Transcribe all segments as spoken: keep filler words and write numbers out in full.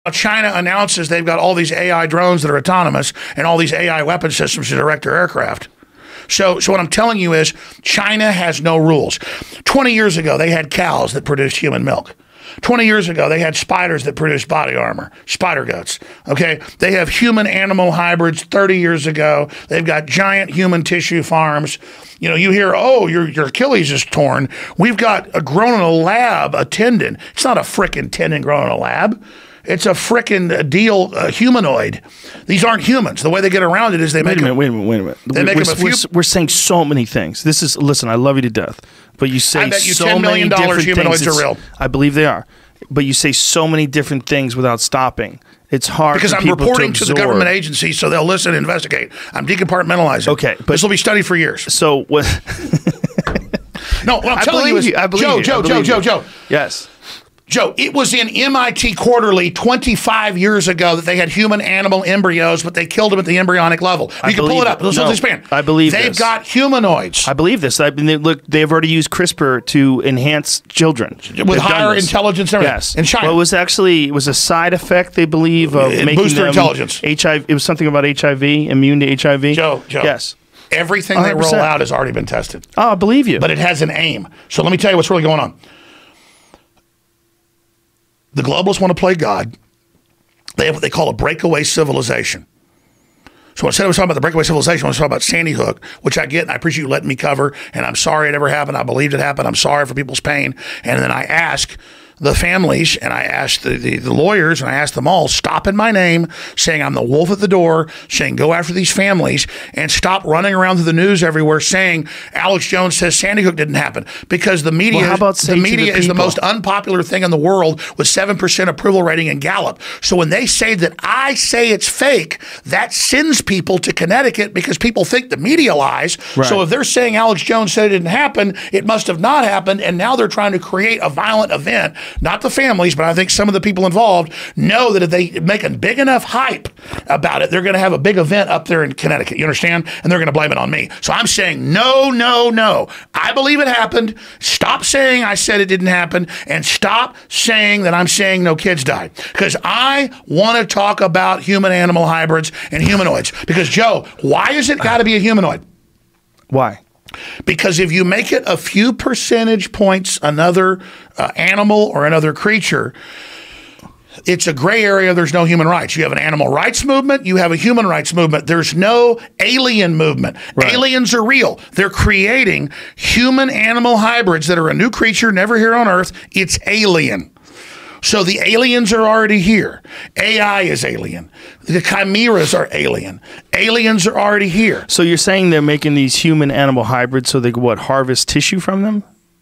China announces they've got all these A I drones that are autonomous and all these A I weapon systems to direct their aircraft. So, so what I'm telling you is China has no rules. twenty years ago, they had cows that produced human milk. twenty years ago, they had spiders that produced body armor, spider guts. Okay, they have human-animal hybrids. thirty years ago, they've got giant human tissue farms. You know, you hear, oh, your your Achilles is torn. We've got a grown in a lab, a tendon. It's not a frickin' tendon grown in a lab. It's a frickin' deal, uh, humanoid. These aren't humans. The way they get around it is they wait make a minute, them, wait a minute, wait a minute. They we're, make we're, them a few, we're, we're saying so many things. This is, listen, I love you to death, but you say I bet you so ten million many dollars different humanoids things. are real. I believe they are. But you say so many different things without stopping. It's hard because for I'm people reporting to, to the government agency so they'll listen and investigate. I'm decompartmentalizing. Okay, but this will be studied for years. So what? No, what I'm I telling believe you is, you. I believe Joe, you. Joe, I Joe, believe Joe, you. Joe. Yes. Joe, it was in M I T Quarterly twenty-five years ago that they had human animal embryos, but they killed them at the embryonic level. You I can pull believe it up. it. Listen No, to this man. I believe They've this. got humanoids. I believe this. I mean, they, look, they've already used CRISPR to enhance children with They've done higher this. intelligence and everything. Yes. In China. Well, it was actually it was a side effect, they believe, of It making boosts their them intelligence. H I V. It was something about H I V, immune to H I V. Joe, Joe. Yes. Everything one they hundred roll percent. out has already been tested. Oh, I believe you. But it has an aim. So let me tell you what's really going on. The globalists want to play God. They have what they call a breakaway civilization. So instead of talking about the breakaway civilization, I want to talk about Sandy Hook, which I get, and I appreciate you letting me cover, and I'm sorry it ever happened. I believed it happened. I'm sorry for people's pain. And then I ask the families, and I asked the, the, the lawyers, and I asked them all, stop in my name, saying I'm the wolf at the door, saying go after these families, and stop running around through the news everywhere saying Alex Jones says Sandy Hook didn't happen. Because the media, Well, how about say the to media the is the people- most unpopular thing in the world with seven percent approval rating in Gallup. So when they say that I say it's fake, that sends people to Connecticut because people think the media lies. Right. So if they're saying Alex Jones said it didn't happen, it must have not happened, and now they're trying to create a violent event. Not the families, but I think some of the people involved know that if they make a big enough hype about it, they're going to have a big event up there in Connecticut. You understand? And they're going to blame it on me. So I'm saying no, no, no. I believe it happened. Stop saying I said it didn't happen, and stop saying that I'm saying no kids died. Because I want to talk about human-animal hybrids and humanoids. Because, Joe, why has it got to be a humanoid? Why? Because if you make it a few percentage points another uh, animal or another creature, it's a gray area. There's no human rights. You have an animal rights movement. You have a human rights movement. There's no alien movement. Right. Aliens are real. They're creating human-animal hybrids that are a new creature never here on Earth. It's alien. So the aliens are already here. A I is alien. The chimeras are alien. Aliens are already here. So you're saying they're making these human animal hybrids so they could what, harvest tissue from them?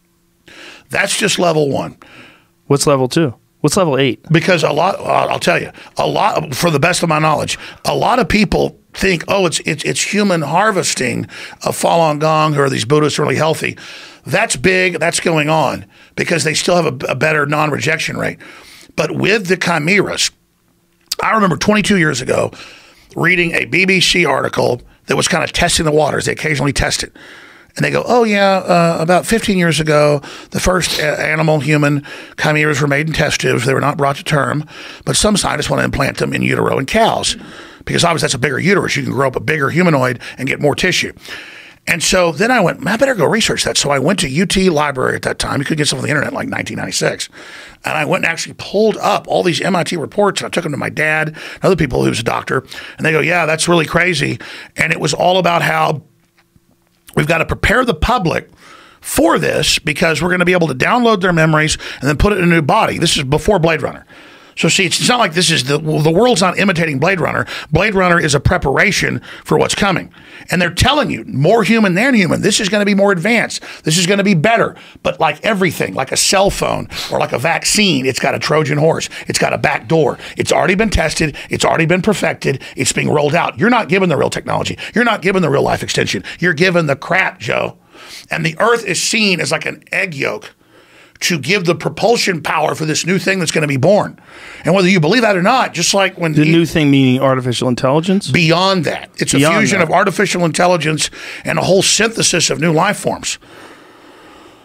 That's just level one. What's level two? What's level eight? Because a lot, I'll tell you, a lot, for the best of my knowledge, a lot of people think, oh, it's it's, it's human harvesting of Falun Gong, or these Buddhists really healthy. That's big. That's going on because they still have a, a better non-rejection rate. But with the chimeras, I remember twenty-two years ago reading a B B C article that was kind of testing the waters. They occasionally test it. And they go, oh, yeah, uh, about fifteen years ago, the first animal-human chimeras were made in test tubes. They were not brought to term. But some scientists want to implant them in utero in cows because obviously that's a bigger uterus. You can grow up a bigger humanoid and get more tissue. And so then I went, I better go research that. So I went to U T Library at that time. You could get stuff on the internet like nineteen ninety-six. And I went and actually pulled up all these M I T reports, and I took them to my dad and other people who was a doctor. And they go, yeah, that's really crazy. And it was all about how we've got to prepare the public for this because we're going to be able to download their memories and then put it in a new body. This is before Blade Runner. So see, it's not like this is the the world's not imitating Blade Runner. Blade Runner is a preparation for what's coming. And they're telling you more human than human. This is going to be more advanced. This is going to be better. But like everything, like a cell phone or like a vaccine, it's got a Trojan horse. It's got a back door. It's already been tested. It's already been perfected. It's being rolled out. You're not given the real technology. You're not given the real life extension. You're given the crap, Joe. And the earth is seen as like an egg yolk to give the propulsion power for this new thing that's going to be born. And whether you believe that or not, just like when The he, new thing meaning artificial intelligence? beyond that, it's Beyond a fusion that. of artificial intelligence and a whole synthesis of new life forms.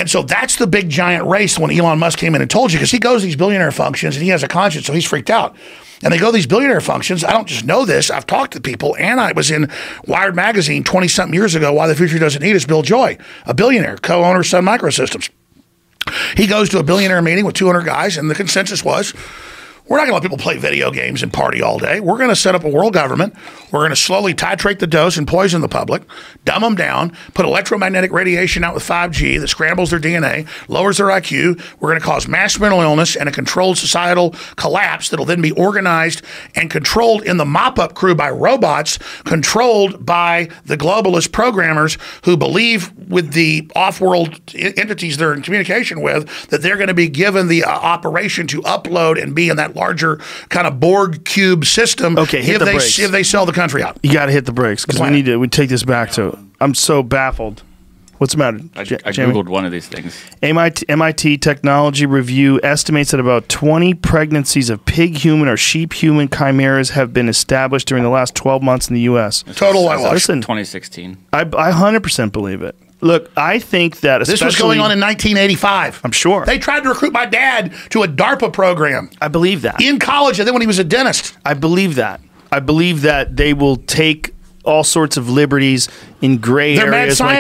And so that's the big giant race when Elon Musk came in and told you, because he goes to these billionaire functions and he has a conscience, so he's freaked out. And they go to these billionaire functions. I don't just know this. I've talked to people, and I was in Wired Magazine twenty-something years ago, Why the Future Doesn't Need Us, Bill Joy, a billionaire, co-owner of Sun Microsystems. He goes to a billionaire meeting with two hundred guys, and the consensus was, we're not going to let people play video games and party all day. We're going to set up a world government. We're going to slowly titrate the dose and poison the public, dumb them down, put electromagnetic radiation out with five G that scrambles their D N A, lowers their I Q. We're going to cause mass mental illness and a controlled societal collapse that'll then be organized and controlled in the mop-up crew by robots, controlled by the globalist programmers who believe with the off-world entities they're in communication with that they're going to be given the uh, operation to upload and be in that larger kind of Borg cube system. Okay, hit if the they brakes. if they sell the country out. You got to hit the brakes because we need to we take this back to. I'm so baffled. What's the matter? I, J- I Jamie? googled one of these things. M I T, M I T Technology Review estimates that about twenty pregnancies of pig-human or sheep-human chimeras have been established during the last twelve months in the U S. Total whitewash. Listen, twenty sixteen. I, I one hundred percent believe it. Look, I think that This was going on in nineteen eighty-five. I'm sure. They tried to recruit my dad to a DARPA program I believe that. in college, and then when he was a dentist. I believe that. I believe that they will take all sorts of liberties in gray They're mad areas when it